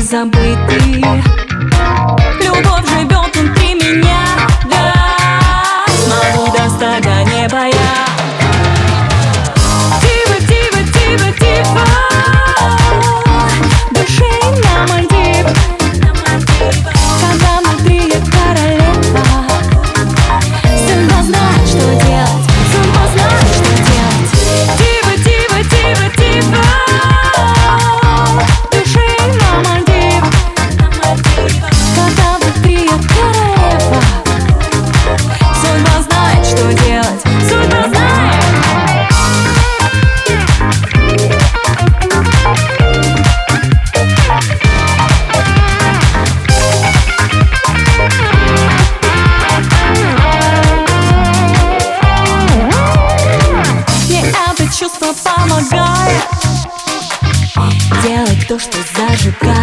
забытый. Любовь живет внутри меня, да. Смогу достать до неба я. Типа, типа, типа, типа, души на Мальдив. Когда внутри я королева, судьба знает, что делать, судьба знает, что делать. Типа, типа, типа, типа, души на Мальдив. Когда внутри я королева, судьба знает, что делать, судьба знает. Мне это чувство помогает делать то, что зажигает.